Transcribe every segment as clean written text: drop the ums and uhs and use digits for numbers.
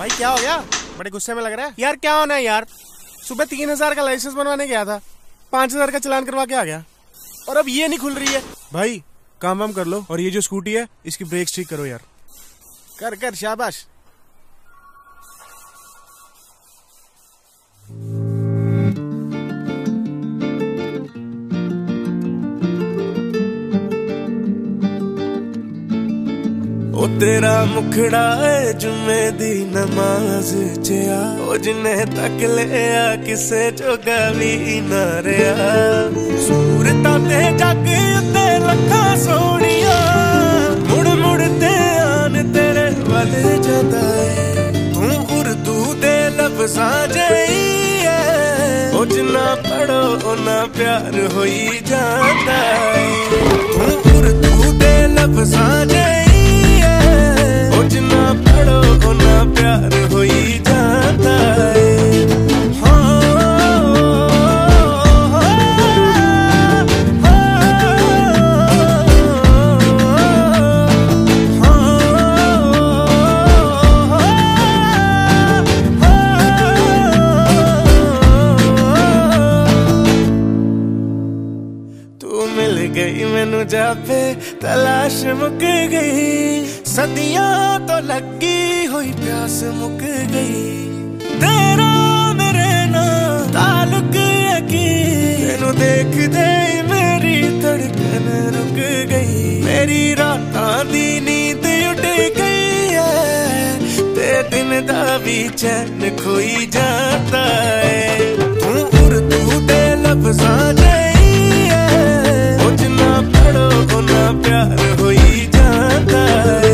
भाई क्या हो गया? बड़े गुस्से में लग रहा है यार। क्या होना है यार? सुबह 3,000 का लाइसेंस बनवाने गया था, 5,000 का चालान करवा के आ गया और अब ये नहीं खुल रही है। भाई काम वाम कर लो और ये जो स्कूटी है इसकी ब्रेक्स ठीक करो यार। कर कर शाबाश। ओ तेरा मुखड़ा है जुम्मे दी नमाज चिया, ओ जिन्हें तक लिया किसे जोगा भी ना रहा। सूरतां ते जग उत्ते लखां सोहणियां, मुड़ मुड़ ते आन तेरे वल जांदा है। तू उर्दू दे लफ्ज़ां जही है, ओ जिन्ना पढ़ो उन्ना प्यार होई जांदा है। तू उर्दू दे लफ्ज़ां जही जिन्ना पढ़ो उन्ना प्यार होई जाता है। तू मिल गई मैनू जापे तलाश मुक गई, सदियां तो लगी हुई प्यास मुक गई। तेरा मेरे नाल ताल्लुक है कि तेनू देखदे मेरी धड़कन रुक गई। मेरी रातां दी नींद उड़ गई है, ते दिन दा भी चैन खोई जाता है। तू उर्दू दे लफ्ज़ां जही है, ओ जिन्ना पढ़ो उन्ना प्यार होई जाता है।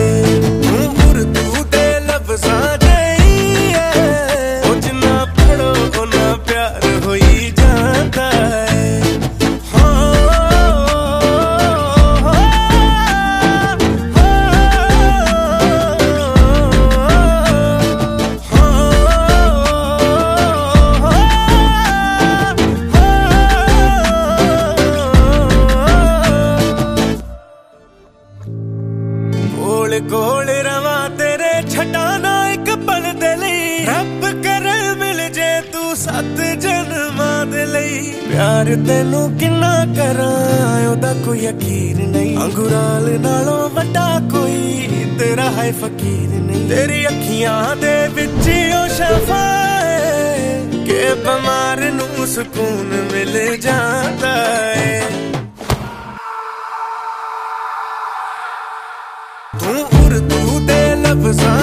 कोल रवा तेरे छटाना एक पल दे लई, रब करे मिल जे तू 7 जन्मां दे लई। प्यार तेनू किन्ना करां ओदा कोई यकीन नहीं, अंगुराल नालों वड्डा कोई तेरा है फकीर नहीं। तेरी अखियां दे विच ओ शफा है के बीमार नू सुकून मिल जाता है। तू उर्दू दे लफ्ज़ां